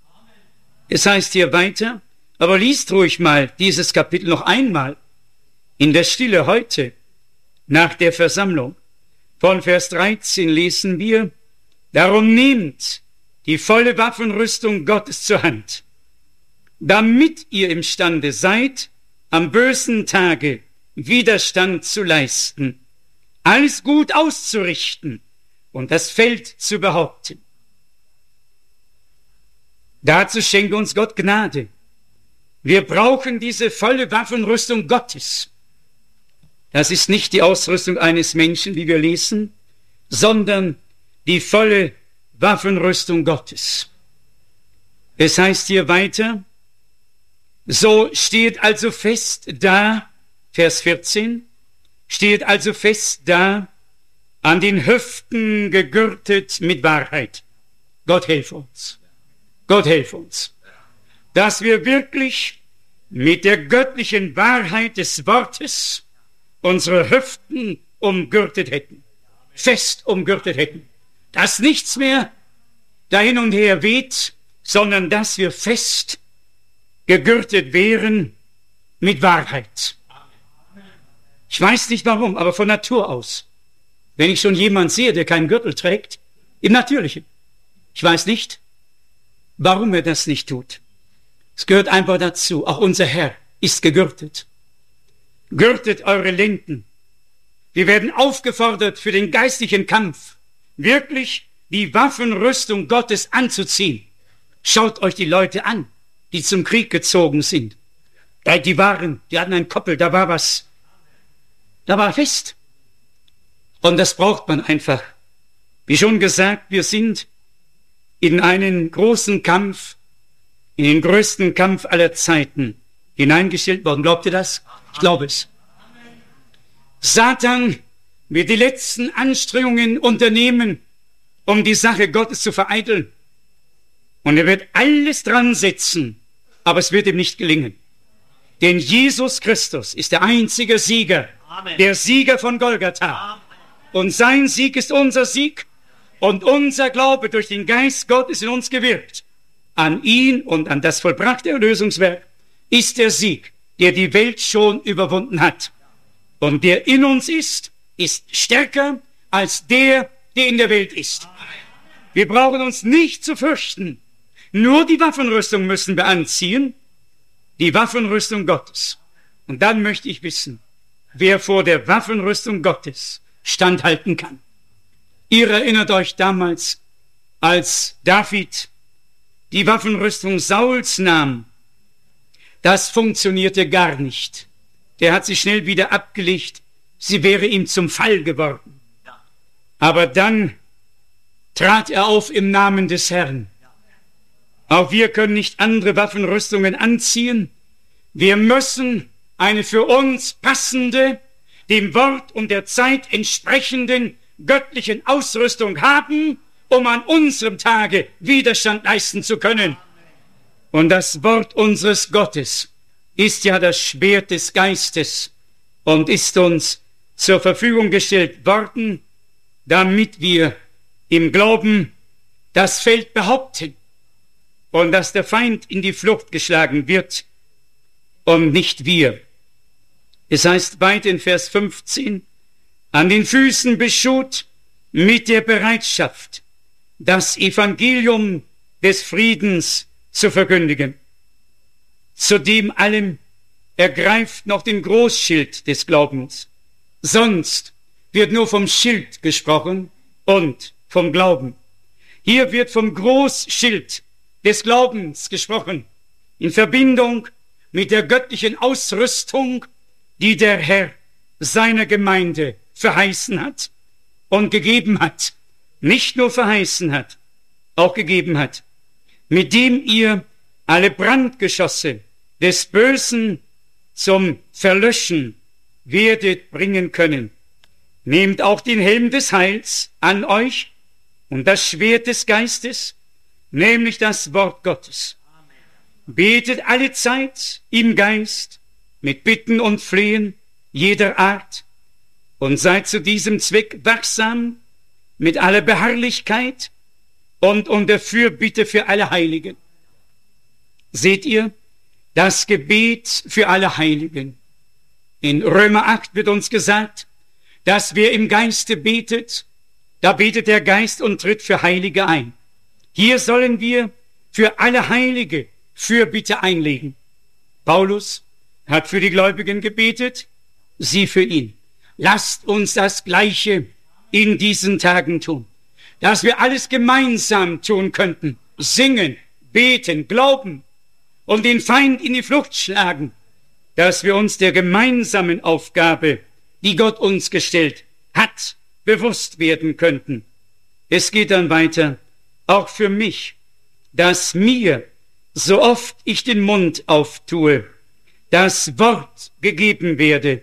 Es heißt hier weiter, aber liest ruhig mal dieses Kapitel noch einmal in der Stille heute, nach der Versammlung. Von Vers 13 lesen wir, darum nehmt die volle Waffenrüstung Gottes zur Hand, damit ihr imstande seid, am bösen Tage Widerstand zu leisten, alles gut auszurichten und das Feld zu behaupten. Dazu schenke uns Gott Gnade. Wir brauchen diese volle Waffenrüstung Gottes. Das ist nicht die Ausrüstung eines Menschen, wie wir lesen, sondern die volle Waffenrüstung Gottes. Es heißt hier weiter, so steht also fest da, Vers 14, steht also fest da, an den Hüften gegürtet mit Wahrheit. Gott helf uns. Gott helf uns, dass wir wirklich mit der göttlichen Wahrheit des Wortes unsere Hüften umgürtet hätten, fest umgürtet hätten, dass nichts mehr dahin und her weht, sondern dass wir fest gegürtet wären mit Wahrheit. Ich weiß nicht warum, aber von Natur aus. Wenn ich schon jemanden sehe, der keinen Gürtel trägt, im Natürlichen. Ich weiß nicht, warum er das nicht tut. Es gehört einfach dazu. Auch unser Herr ist gegürtet. Gürtet eure Lenden. Wir werden aufgefordert, für den geistlichen Kampf wirklich die Waffenrüstung Gottes anzuziehen. Schaut euch die Leute an, die zum Krieg gezogen sind. Die hatten einen Koppel, da war was. Da war fest. Und das braucht man einfach. Wie schon gesagt, wir sind in einen großen Kampf, in den größten Kampf aller Zeiten hineingestellt worden. Glaubt ihr das? Ich glaube es. Satan wird die letzten Anstrengungen unternehmen, um die Sache Gottes zu vereiteln. Und er wird alles dran setzen, aber es wird ihm nicht gelingen. Denn Jesus Christus ist der einzige Sieger, Amen. Der Sieger von Golgatha. Amen. Und sein Sieg ist unser Sieg und unser Glaube durch den Geist Gottes in uns gewirkt. An ihn und an das vollbrachte Erlösungswerk ist der Sieg, der die Welt schon überwunden hat. Und der in uns ist stärker als der in der Welt ist. Wir brauchen uns nicht zu fürchten. Nur die Waffenrüstung müssen wir anziehen, die Waffenrüstung Gottes. Und dann möchte ich wissen, wer vor der Waffenrüstung Gottes standhalten kann. Ihr erinnert euch damals, als David die Waffenrüstung Sauls nahm. Das funktionierte gar nicht. Der hat sie schnell wieder abgelegt. Sie wäre ihm zum Fall geworden. Aber dann trat er auf im Namen des Herrn. Auch wir können nicht andere Waffenrüstungen anziehen. Wir müssen eine für uns passende, dem Wort und der Zeit entsprechenden göttlichen Ausrüstung haben, um an unserem Tage Widerstand leisten zu können. Und das Wort unseres Gottes ist ja das Schwert des Geistes und ist uns zur Verfügung gestellt worden, damit wir im Glauben das Feld behaupten und dass der Feind in die Flucht geschlagen wird und nicht wir. Es heißt weiter in Vers 15, an den Füßen beschut mit der Bereitschaft, das Evangelium des Friedens zu verkündigen. Zudem allem ergreift noch den Großschild des Glaubens. Sonst wird nur vom Schild gesprochen und vom Glauben. Hier wird vom Großschild des Glaubens gesprochen, in Verbindung mit der göttlichen Ausrüstung, die der Herr seiner Gemeinde verheißen hat und gegeben hat. Nicht nur verheißen hat, auch gegeben hat, mit dem ihr alle Brandgeschosse des Bösen zum Verlöschen werdet bringen können. Nehmt auch den Helm des Heils an euch und das Schwert des Geistes, nämlich das Wort Gottes. Betet alle Zeit im Geist mit Bitten und Flehen jeder Art und seid zu diesem Zweck wachsam mit aller Beharrlichkeit und unter Fürbitte für alle Heiligen. Seht ihr, das Gebet für alle Heiligen. In Römer 8 wird uns gesagt, dass wer im Geiste betet, da betet der Geist und tritt für Heilige ein. Hier sollen wir für alle Heilige Fürbitte einlegen. Paulus hat für die Gläubigen gebetet, sie für ihn. Lasst uns das Gleiche in diesen Tagen tun, dass wir alles gemeinsam tun könnten, singen, beten, glauben und den Feind in die Flucht schlagen, dass wir uns der gemeinsamen Aufgabe, die Gott uns gestellt hat, bewusst werden könnten. Es geht dann weiter, auch für mich, dass mir, so oft ich den Mund auftue, das Wort gegeben werde,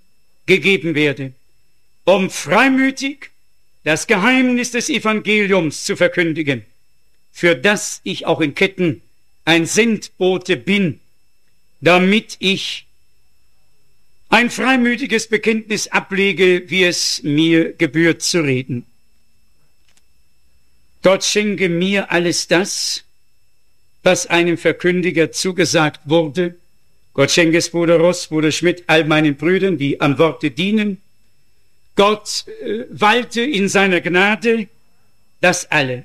um freimütig das Geheimnis des Evangeliums zu verkündigen, für das ich auch in Ketten ein Sendbote bin, damit ich ein freimütiges Bekenntnis ablege, wie es mir gebührt zu reden. Gott schenke mir alles das, was einem Verkündiger zugesagt wurde. Gott schenke es, Bruder Ross, Bruder Schmidt, all meinen Brüdern, die am Worte dienen. Gott walte in seiner Gnade, dass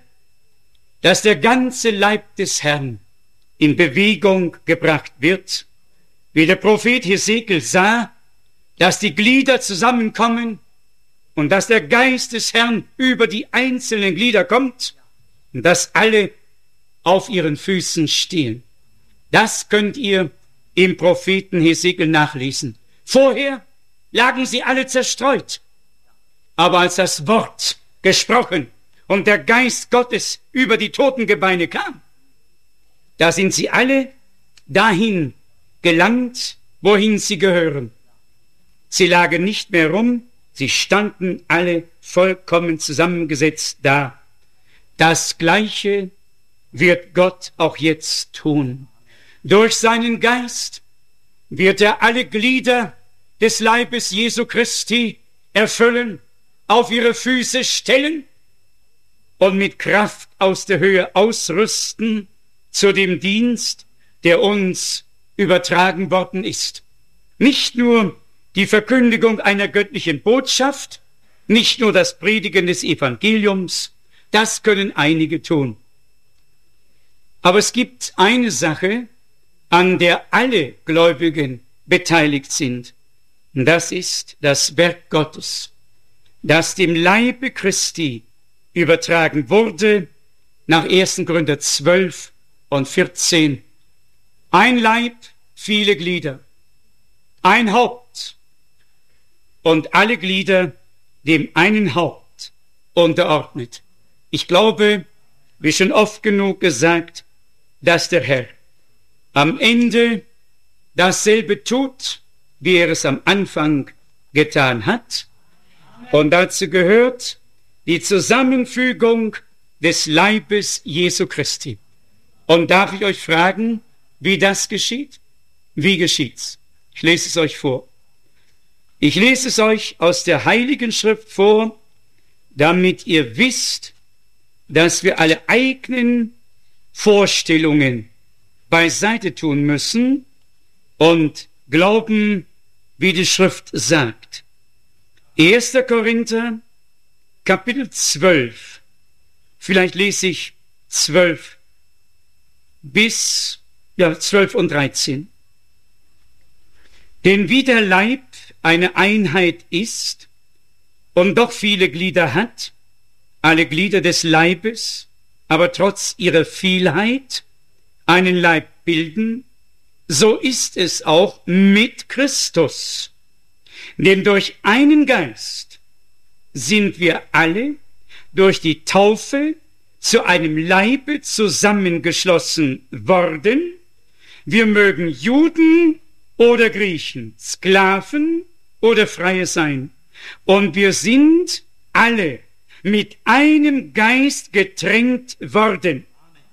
der ganze Leib des Herrn in Bewegung gebracht wird, wie der Prophet Hesekiel sah, dass die Glieder zusammenkommen und dass der Geist des Herrn über die einzelnen Glieder kommt und dass alle auf ihren Füßen stehen. Das könnt ihr im Propheten Hesekiel nachlesen. Vorher lagen sie alle zerstreut, aber als das Wort gesprochen und der Geist Gottes über die Totengebeine kam, da sind sie alle dahin gelangt, wohin sie gehören. Sie lagen nicht mehr rum, sie standen alle vollkommen zusammengesetzt da. Das Gleiche wird Gott auch jetzt tun. Durch seinen Geist wird er alle Glieder des Leibes Jesu Christi erfüllen, auf ihre Füße stellen und mit Kraft aus der Höhe ausrüsten zu dem Dienst, der uns übertragen worden ist. Nicht nur die Verkündigung einer göttlichen Botschaft, nicht nur das Predigen des Evangeliums, das können einige tun. Aber es gibt eine Sache, an der alle Gläubigen beteiligt sind. Und das ist das Werk Gottes, das dem Leibe Christi übertragen wurde nach 1. Korinther 12 und 14. Ein Leib, viele Glieder, ein Haupt und alle Glieder dem einen Haupt unterordnet. Ich glaube, wie schon oft genug gesagt, dass der Herr am Ende dasselbe tut, wie er es am Anfang getan hat. Und dazu gehört die Zusammenfügung des Leibes Jesu Christi. Und darf ich euch fragen, wie das geschieht? Wie geschieht's? Ich lese es euch vor. Ich lese es euch aus der Heiligen Schrift vor, damit ihr wisst, dass wir alle eigenen Vorstellungen beiseite tun müssen und glauben, wie die Schrift sagt. 1. Korinther, Kapitel 12. Vielleicht lese ich 12 und 13. Denn wie der Leib eine Einheit ist und doch viele Glieder hat, alle Glieder des Leibes, aber trotz ihrer Vielheit einen Leib bilden, so ist es auch mit Christus. Denn durch einen Geist sind wir alle durch die Taufe zu einem Leibe zusammengeschlossen worden. Wir mögen Juden oder Griechen, Sklaven oder Freie sein. Und wir sind alle mit einem Geist getränkt worden.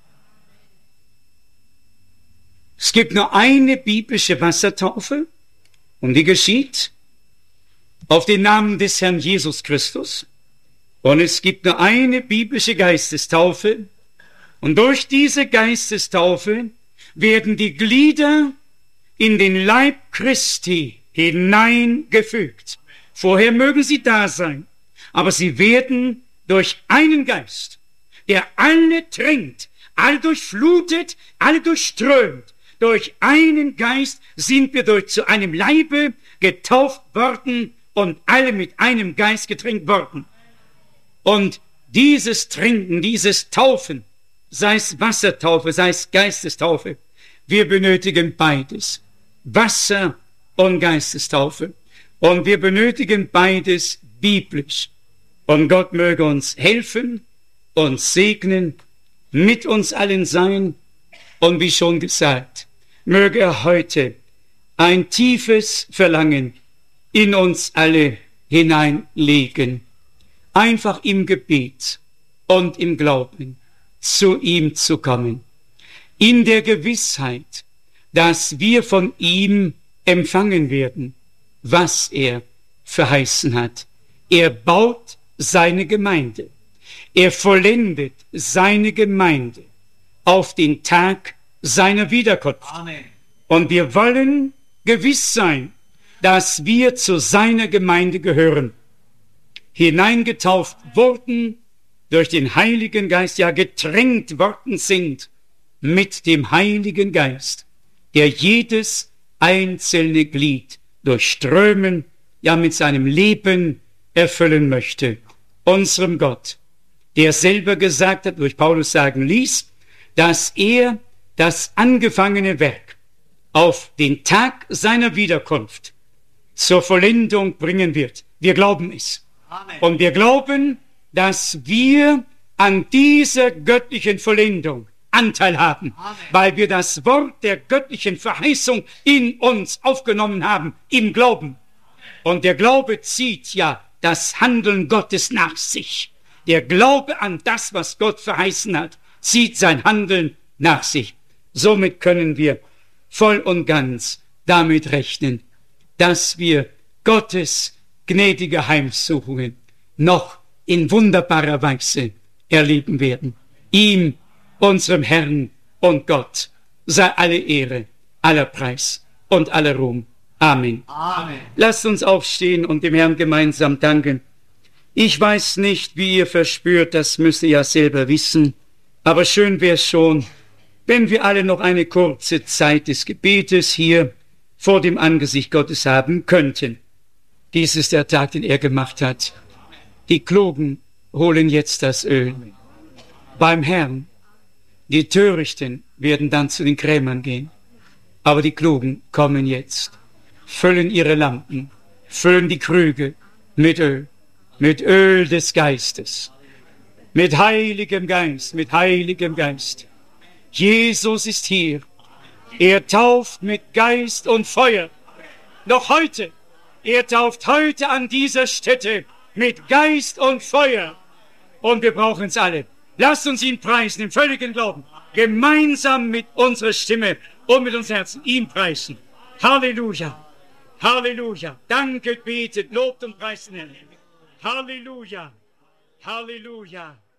Es gibt nur eine biblische Wassertaufe und die geschieht auf den Namen des Herrn Jesus Christus. Und es gibt nur eine biblische Geistestaufe und durch diese Geistestaufe werden die Glieder in den Leib Christi hineingefügt. Vorher mögen sie da sein, aber sie werden durch einen Geist, der alle tränkt, alle durchflutet, alle durchströmt. Durch einen Geist sind wir zu einem Leibe getauft worden und alle mit einem Geist getränkt worden. Und dieses Trinken, dieses Taufen, sei es Wassertaufe, sei es Geistestaufe, wir benötigen beides. Wasser und Geistestaufe. Und wir benötigen beides biblisch. Und Gott möge uns helfen, uns segnen, mit uns allen sein. Und wie schon gesagt, möge er heute ein tiefes Verlangen in uns alle hineinlegen. Einfach im Gebet und im Glauben zu ihm zu kommen. In der Gewissheit, dass wir von ihm empfangen werden, was er verheißen hat. Er baut seine Gemeinde. Er vollendet seine Gemeinde auf den Tag seiner Wiederkunft. Amen. Und wir wollen gewiss sein, dass wir zu seiner Gemeinde gehören, hineingetauft wurden durch den Heiligen Geist, ja getränkt worden sind mit dem Heiligen Geist, der jedes einzelne Glied durchströmen, ja mit seinem Leben erfüllen möchte. Unserem Gott, der selber gesagt hat, durch Paulus sagen ließ, dass er das angefangene Werk auf den Tag seiner Wiederkunft zur Vollendung bringen wird. Wir glauben es. Amen. Und wir glauben, dass wir an dieser göttlichen Vollendung Anteil haben, Amen. weil wir das Wort der göttlichen Verheißung in uns aufgenommen haben, im Glauben. Und der Glaube zieht ja das Handeln Gottes nach sich. Der Glaube an das, was Gott verheißen hat, zieht sein Handeln nach sich. Somit können wir voll und ganz damit rechnen, dass wir Gottes gnädige Heimsuchungen noch in wunderbarer Weise erleben werden. Ihm, unserem Herrn und Gott, sei alle Ehre, aller Preis und aller Ruhm. Amen. Amen. Lasst uns aufstehen und dem Herrn gemeinsam danken. Ich weiß nicht, wie ihr verspürt, das müsst ihr ja selber wissen, aber schön wäre es schon, wenn wir alle noch eine kurze Zeit des Gebetes hier vor dem Angesicht Gottes haben könnten. Dies ist der Tag, den er gemacht hat. Die Klugen holen jetzt das Öl beim Herrn. Die Törichten werden dann zu den Krämern gehen. Aber die Klugen kommen jetzt, füllen ihre Lampen, füllen die Krüge mit Öl des Geistes, mit Heiligem Geist, mit Heiligem Geist. Jesus ist hier. Er tauft mit Geist und Feuer. Noch heute. Er tauft heute an dieser Stätte mit Geist und Feuer. Und wir brauchen es alle. Lasst uns ihn preisen, im völligen Glauben. Gemeinsam mit unserer Stimme und mit unserem Herzen ihn preisen. Halleluja. Halleluja. Danket, betet, lobt und preist den Herrn. Halleluja. Halleluja.